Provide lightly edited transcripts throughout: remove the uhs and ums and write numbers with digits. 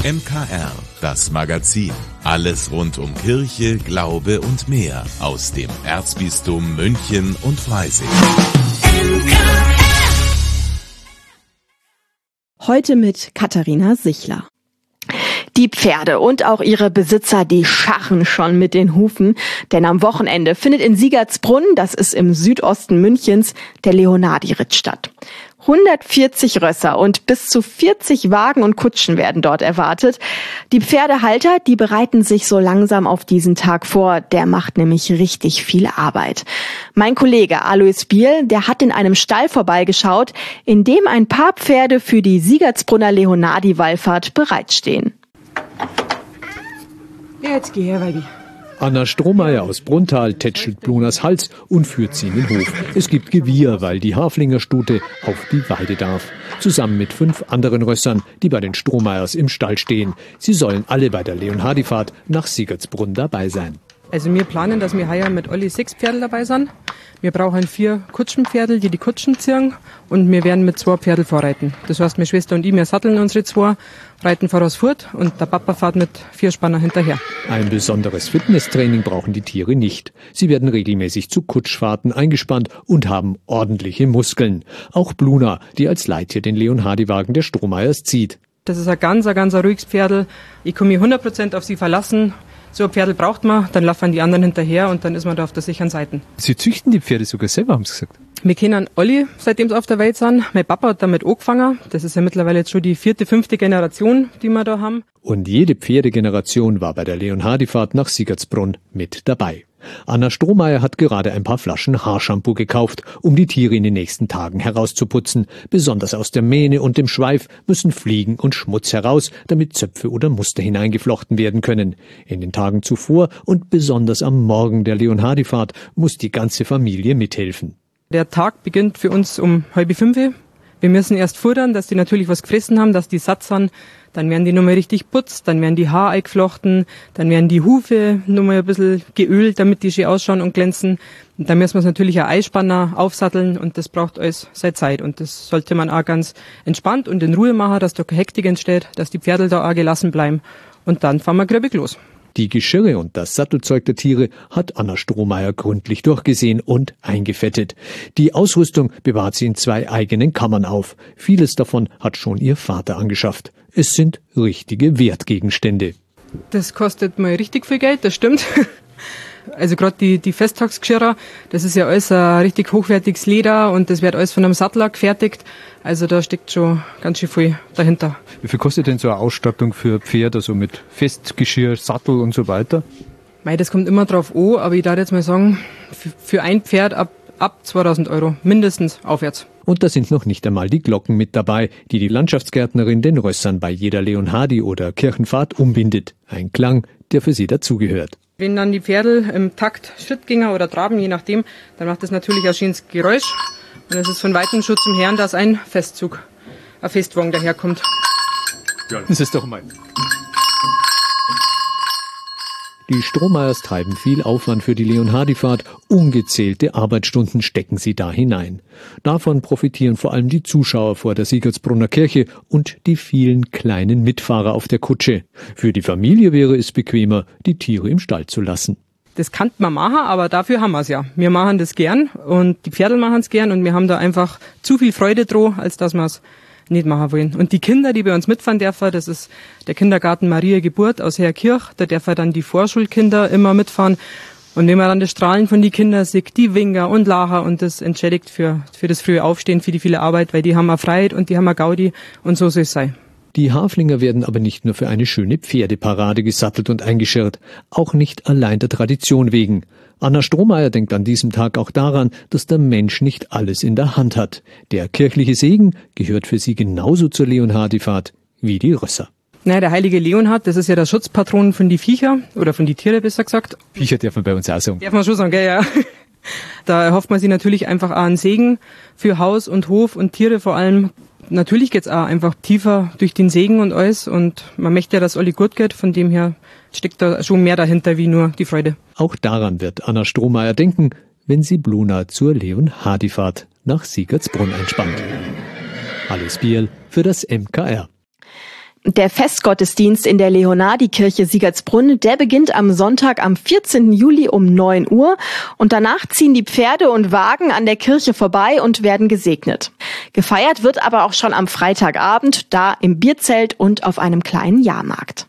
MKR, das Magazin. Alles rund um Kirche, Glaube und mehr aus dem Erzbistum München und Freising. Heute mit Katharina Sichler. Die Pferde und auch ihre Besitzer, die scharren schon mit den Hufen, denn am Wochenende findet in Siegertsbrunn, das ist im Südosten Münchens, der Leonhardi-Ritt statt. 140 Rösser und bis zu 40 Wagen und Kutschen werden dort erwartet. Die Pferdehalter, die bereiten sich so langsam auf diesen Tag vor. Der macht nämlich richtig viel Arbeit. Mein Kollege Alois Biel, der hat in einem Stall vorbeigeschaut, in dem ein paar Pferde für die Siegertsbrunner Leonhardi-Wallfahrt bereitstehen. Jetzt geh her, Weibi. Anna Strohmeier aus Brunntal tätschelt Blunas Hals und führt sie in den Hof. Es gibt Gewieher, weil die Haflingerstute auf die Weide darf. Zusammen mit 5 anderen Rössern, die bei den Strohmeiers im Stall stehen. Sie sollen alle bei der Leonhardi-Fahrt nach Siegertsbrunn dabei sein. Also wir planen, dass wir heuer mit alle 6 Pferde dabei sind. Wir brauchen 4 Kutschenpferdel, die Kutschen ziehen, und wir werden mit 2 Pferdel vorreiten. Das heißt, meine Schwester und ich, wir satteln unsere 2, reiten voraus fort und der Papa fährt mit 4 Spanner hinterher. Ein besonderes Fitnesstraining brauchen die Tiere nicht. Sie werden regelmäßig zu Kutschfahrten eingespannt und haben ordentliche Muskeln. Auch Bluna, die als Leittier den Leonhardi-Wagen der Strohmeiers zieht. Das ist ein ganz ruhiges Pferdel. Ich kann mich 100% auf sie verlassen. So ein Pferdel braucht man, dann laufen die anderen hinterher und dann ist man da auf der sicheren Seite. Sie züchten die Pferde sogar selber, haben Sie gesagt? Wir kennen alle, seitdem sie auf der Welt sind. Mein Papa hat damit angefangen. Das ist ja mittlerweile jetzt schon die 4., 5. Generation, die wir da haben. Und jede Pferdegeneration war bei der Leonhardi-Fahrt nach Siegertsbrunn mit dabei. Anna Strohmeier hat gerade ein paar Flaschen Haarshampoo gekauft, um die Tiere in den nächsten Tagen herauszuputzen. Besonders aus der Mähne und dem Schweif müssen Fliegen und Schmutz heraus, damit Zöpfe oder Muster hineingeflochten werden können. In den Tagen zuvor und besonders am Morgen der Leonhardi-Fahrt muss die ganze Familie mithelfen. Der Tag beginnt für uns um 4:30. Wir müssen erst futtern, dass die natürlich was gefressen haben, dass die satt sind. Dann werden die nochmal richtig putzt, dann werden die Haare eingeflochten, dann werden die Hufe nochmal ein bisschen geölt, damit die schön ausschauen und glänzen. Und dann müssen wir es natürlich ein Eispanner aufsatteln und das braucht alles seine Zeit. Und das sollte man auch ganz entspannt und in Ruhe machen, dass da keine Hektik entsteht, dass die Pferde da auch gelassen bleiben. Und dann fahren wir grübig los. Die Geschirre und das Sattelzeug der Tiere hat Anna Strohmeier gründlich durchgesehen und eingefettet. Die Ausrüstung bewahrt sie in 2 eigenen Kammern auf. Vieles davon hat schon ihr Vater angeschafft. Es sind richtige Wertgegenstände. Das kostet mal richtig viel Geld, das stimmt. Also gerade die Festtagsgeschirre, das ist ja alles ein richtig hochwertiges Leder und das wird alles von einem Sattler gefertigt. Also da steckt schon ganz schön viel dahinter. Wie viel kostet denn so eine Ausstattung für Pferde, also mit Festgeschirr, Sattel und so weiter? Mei, das kommt immer drauf an, aber ich darf jetzt mal sagen, für ein Pferd ab 2.000 Euro, mindestens aufwärts. Und da sind noch nicht einmal die Glocken mit dabei, die die Landschaftsgärtnerin den Rössern bei jeder Leonhardi- oder Kirchenfahrt umbindet. Ein Klang, der für sie dazugehört. Wenn dann die Pferdel im Takt Schritt gingen oder traben, je nachdem, dann macht das natürlich ein schönes Geräusch. Und es ist von weitem schon zum Hören, dass ein Festwagen daherkommt. Ja, das ist doch mal. Die Strohmeiers treiben viel Aufwand für die Leonhardi-Fahrt. Ungezählte Arbeitsstunden stecken sie da hinein. Davon profitieren vor allem die Zuschauer vor der Siegertsbrunner Kirche und die vielen kleinen Mitfahrer auf der Kutsche. Für die Familie wäre es bequemer, die Tiere im Stall zu lassen. Das kann man machen, aber dafür haben wir es ja. Wir machen das gern und die Pferdel machen es gern und wir haben da einfach zu viel Freude dran, als dass wir es nicht machen wollen. Und die Kinder, die bei uns mitfahren dürfen, das ist der Kindergarten Maria Geburt aus Herkirch. Da dürfen dann die Vorschulkinder immer mitfahren. Und wenn man dann das Strahlen von den Kindern sieht, die Winger und Lacher, und das entschädigt für das frühe Aufstehen, für die viele Arbeit, weil die haben eine Freiheit und die haben eine Gaudi und so soll es sein. Die Haflinger werden aber nicht nur für eine schöne Pferdeparade gesattelt und eingeschirrt, auch nicht allein der Tradition wegen. Anna Strohmeier denkt an diesem Tag auch daran, dass der Mensch nicht alles in der Hand hat. Der kirchliche Segen gehört für sie genauso zur Leonhardi-Fahrt wie die Rösser. Naja, der heilige Leonhard, das ist ja der Schutzpatron von die Viecher, oder von die Tiere besser gesagt. Viecher darf man bei uns auch sagen. Darf man schon sagen, gell, ja. Da erhofft man sich natürlich einfach auch einen Segen für Haus und Hof und Tiere vor allem. Natürlich geht's auch einfach tiefer durch den Segen und alles und man möchte ja, dass alle gut geht, von dem her steckt da schon mehr dahinter wie nur die Freude. Auch daran wird Anna Strohmeier denken, wenn sie Bluna zur Leonhardi-Fahrt nach Siegertsbrunn einspannt. Alois Biel für das MKR. Der Festgottesdienst in der Leonhardikirche Siegertsbrunn, der beginnt am Sonntag am 14. Juli um 9 Uhr und danach ziehen die Pferde und Wagen an der Kirche vorbei und werden gesegnet. Gefeiert wird aber auch schon am Freitagabend, da im Bierzelt und auf einem kleinen Jahrmarkt.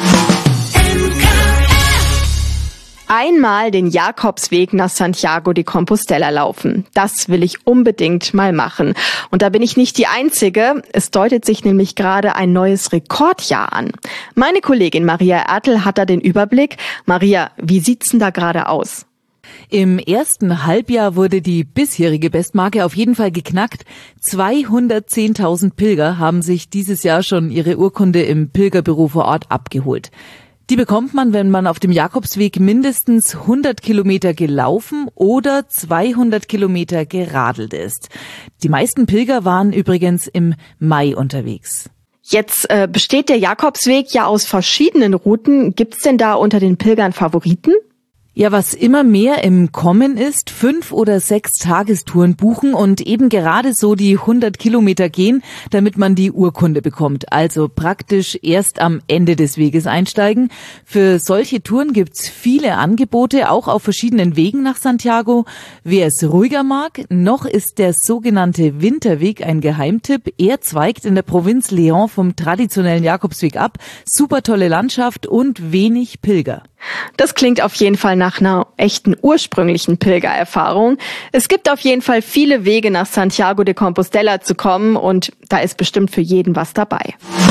Einmal den Jakobsweg nach Santiago de Compostela laufen. Das will ich unbedingt mal machen. Und da bin ich nicht die Einzige. Es deutet sich nämlich gerade ein neues Rekordjahr an. Meine Kollegin Maria Ertl hat da den Überblick. Maria, wie sieht's denn da gerade aus? Im ersten Halbjahr wurde die bisherige Bestmarke auf jeden Fall geknackt. 210.000 Pilger haben sich dieses Jahr schon ihre Urkunde im Pilgerbüro vor Ort abgeholt. Die bekommt man, wenn man auf dem Jakobsweg mindestens 100 Kilometer gelaufen oder 200 Kilometer geradelt ist. Die meisten Pilger waren übrigens im Mai unterwegs. Jetzt besteht der Jakobsweg ja aus verschiedenen Routen. Gibt's denn da unter den Pilgern Favoriten? Ja, was immer mehr im Kommen ist, 5 oder 6 Tagestouren buchen und eben gerade so die 100 Kilometer gehen, damit man die Urkunde bekommt. Also praktisch erst am Ende des Weges einsteigen. Für solche Touren gibt's viele Angebote, auch auf verschiedenen Wegen nach Santiago. Wer es ruhiger mag, noch ist der sogenannte Winterweg ein Geheimtipp. Er zweigt in der Provinz León vom traditionellen Jakobsweg ab. Super tolle Landschaft und wenig Pilger. Das klingt auf jeden Fall nach einer echten ursprünglichen Pilgererfahrung. Es gibt auf jeden Fall viele Wege nach Santiago de Compostela zu kommen und da ist bestimmt für jeden was dabei.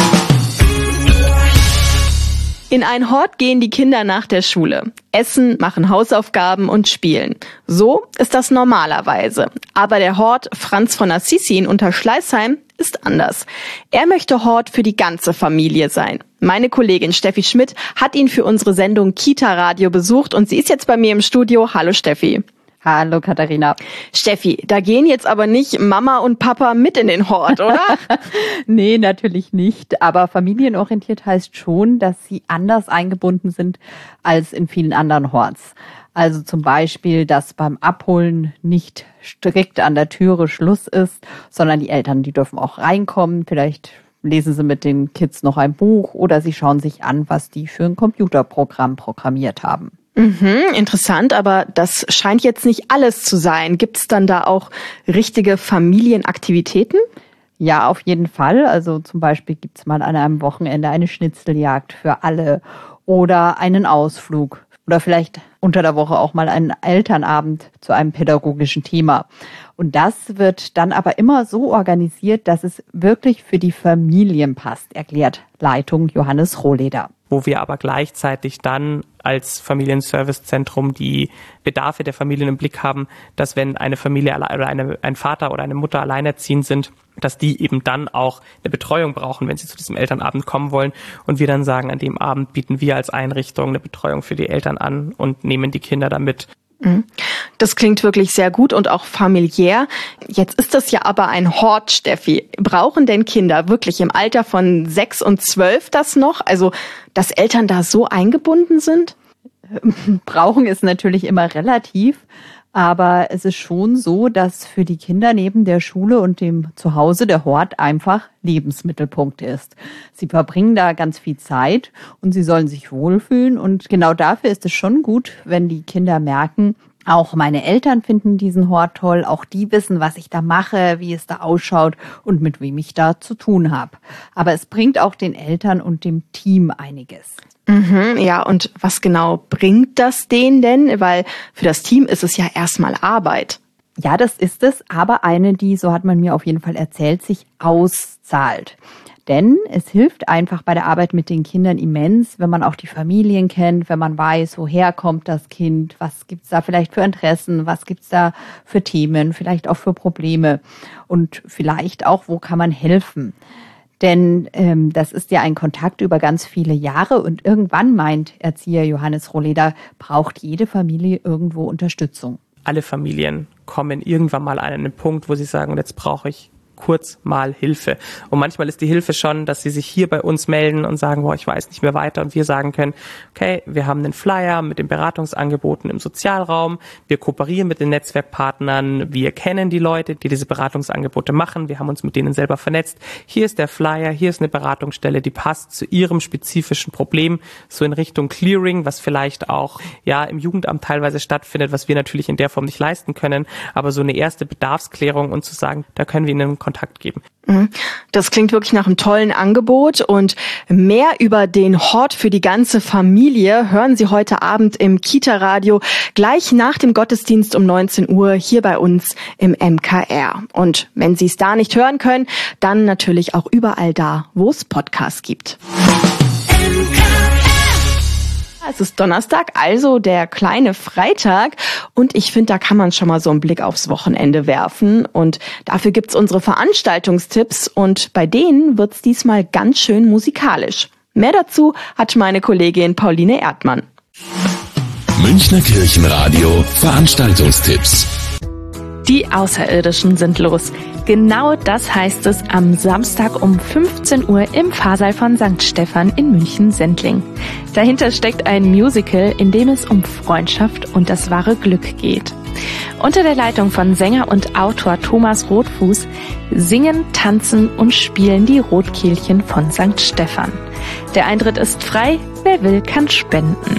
In ein Hort gehen die Kinder nach der Schule. Essen, machen Hausaufgaben und spielen. So ist das normalerweise. Aber der Hort Franz von Assisi in Unterschleißheim ist anders. Er möchte Hort für die ganze Familie sein. Meine Kollegin Steffi Schmidt hat ihn für unsere Sendung Kita Radio besucht und sie ist jetzt bei mir im Studio. Hallo Steffi. Hallo Katharina. Steffi, da gehen jetzt aber nicht Mama und Papa mit in den Hort, oder? Nee, natürlich nicht. Aber familienorientiert heißt schon, dass sie anders eingebunden sind als in vielen anderen Horts. Also zum Beispiel, dass beim Abholen nicht strikt an der Türe Schluss ist, sondern die Eltern, die dürfen auch reinkommen. Vielleicht lesen sie mit den Kids noch ein Buch oder sie schauen sich an, was die für ein Computerprogramm programmiert haben. Interessant, aber das scheint jetzt nicht alles zu sein. Gibt es dann da auch richtige Familienaktivitäten? Ja, auf jeden Fall. Also zum Beispiel gibt es mal an einem Wochenende eine Schnitzeljagd für alle oder einen Ausflug oder vielleicht unter der Woche auch mal einen Elternabend zu einem pädagogischen Thema. Und das wird dann aber immer so organisiert, dass es wirklich für die Familien passt, erklärt Leitung Johannes Rohleder. Wo wir aber gleichzeitig dann als Familienservicezentrum die Bedarfe der Familien im Blick haben, dass wenn eine Familie oder ein Vater oder eine Mutter alleinerziehend sind, dass die eben dann auch eine Betreuung brauchen, wenn sie zu diesem Elternabend kommen wollen. Und wir dann sagen, an dem Abend bieten wir als Einrichtung eine Betreuung für die Eltern an und nehmen die Kinder da mit. Das klingt wirklich sehr gut und auch familiär. Jetzt ist das ja aber ein Hort, Steffi. Brauchen denn Kinder wirklich im Alter von 6 und 12 das noch? Also, dass Eltern da so eingebunden sind? Brauchen ist natürlich immer relativ. Aber es ist schon so, dass für die Kinder neben der Schule und dem Zuhause der Hort einfach Lebensmittelpunkt ist. Sie verbringen da ganz viel Zeit und sie sollen sich wohlfühlen. Und genau dafür ist es schon gut, wenn die Kinder merken, auch meine Eltern finden diesen Hort toll. Auch die wissen, was ich da mache, wie es da ausschaut und mit wem ich da zu tun habe. Aber es bringt auch den Eltern und dem Team einiges. Ja, und was genau bringt das denen denn? Weil für das Team ist es ja erstmal Arbeit. Ja, das ist es, aber eine, die, so hat man mir auf jeden Fall erzählt, sich auszahlt. Denn es hilft einfach bei der Arbeit mit den Kindern immens, wenn man auch die Familien kennt, wenn man weiß, woher kommt das Kind, was gibt's da vielleicht für Interessen, was gibt's da für Themen, vielleicht auch für Probleme und vielleicht auch, wo kann man helfen. Denn das ist ja ein Kontakt über ganz viele Jahre und irgendwann, meint Erzieher Johannes Rohleder, braucht jede Familie irgendwo Unterstützung. Alle Familien kommen irgendwann mal an einen Punkt, wo sie sagen, jetzt brauche ich kurz mal Hilfe. Und manchmal ist die Hilfe schon, dass sie sich hier bei uns melden und sagen, ich weiß nicht mehr weiter, und wir sagen können, okay, wir haben einen Flyer mit den Beratungsangeboten im Sozialraum, wir kooperieren mit den Netzwerkpartnern, wir kennen die Leute, die diese Beratungsangebote machen, wir haben uns mit denen selber vernetzt. Hier ist der Flyer, hier ist eine Beratungsstelle, die passt zu ihrem spezifischen Problem, so in Richtung Clearing, was vielleicht auch im Jugendamt teilweise stattfindet, was wir natürlich in der Form nicht leisten können, aber so eine erste Bedarfsklärung und zu sagen, da können wir ihnen Kontakt geben. Das klingt wirklich nach einem tollen Angebot, und mehr über den Hort für die ganze Familie hören Sie heute Abend im Kita-Radio gleich nach dem Gottesdienst um 19 Uhr hier bei uns im MKR. Und wenn Sie es da nicht hören können, dann natürlich auch überall da, wo es Podcasts gibt. Es ist Donnerstag, also der kleine Freitag, und ich finde, da kann man schon mal so einen Blick aufs Wochenende werfen, und dafür gibt's unsere Veranstaltungstipps, und bei denen wird's diesmal ganz schön musikalisch. Mehr dazu hat meine Kollegin Pauline Erdmann. Münchner Kirchenradio Veranstaltungstipps. Die Außerirdischen sind los. Genau das heißt es am Samstag um 15 Uhr im Pfarrsaal von St. Stephan in München-Sendling. Dahinter steckt ein Musical, in dem es um Freundschaft und das wahre Glück geht. Unter der Leitung von Sänger und Autor Thomas Rotfuß singen, tanzen und spielen die Rotkehlchen von St. Stephan. Der Eintritt ist frei, wer will, kann spenden.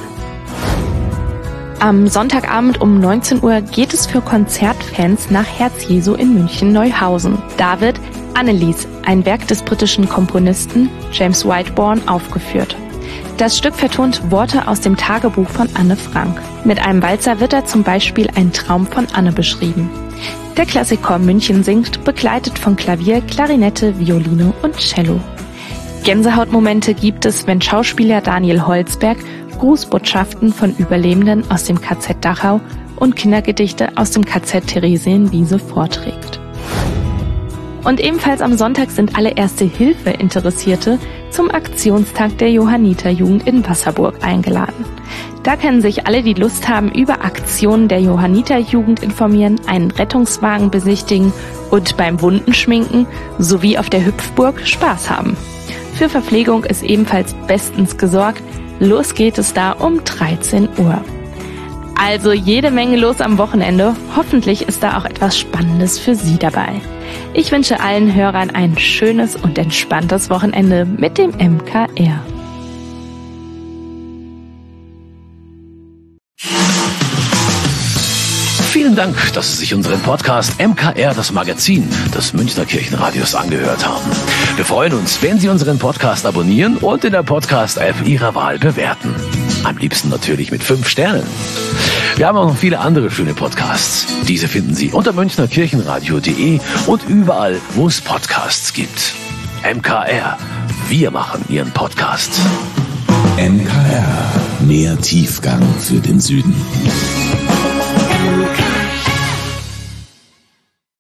Am Sonntagabend um 19 Uhr geht es für Konzertfans nach Herz Jesu in München-Neuhausen. Da wird Annelies, ein Werk des britischen Komponisten James Whitebourne, aufgeführt. Das Stück vertont Worte aus dem Tagebuch von Anne Frank. Mit einem Walzer wird da zum Beispiel ein Traum von Anne beschrieben. Der Klassikchor München singt, begleitet von Klavier, Klarinette, Violine und Cello. Gänsehautmomente gibt es, wenn Schauspieler Daniel Holzberg Grußbotschaften von Überlebenden aus dem KZ Dachau und Kindergedichte aus dem KZ Theresienwiese vorträgt. Und ebenfalls am Sonntag sind alle Erste-Hilfe-Interessierte zum Aktionstag der Johanniterjugend in Wasserburg eingeladen. Da können sich alle, die Lust haben, über Aktionen der Johanniterjugend informieren, einen Rettungswagen besichtigen und beim Wundenschminken sowie auf der Hüpfburg Spaß haben. Für Verpflegung ist ebenfalls bestens gesorgt. Los geht es da um 13 Uhr. Also jede Menge los am Wochenende. Hoffentlich ist da auch etwas Spannendes für Sie dabei. Ich wünsche allen Hörern ein schönes und entspanntes Wochenende mit dem MKR. Vielen Dank, dass Sie sich unseren Podcast MKR, das Magazin des Münchner Kirchenradios, angehört haben. Wir freuen uns, wenn Sie unseren Podcast abonnieren und in der Podcast-App Ihrer Wahl bewerten. Am liebsten natürlich mit 5 Sternen. Wir haben auch noch viele andere schöne Podcasts. Diese finden Sie unter münchnerkirchenradio.de und überall, wo es Podcasts gibt. MKR, wir machen Ihren Podcast. MKR, mehr Tiefgang für den Süden.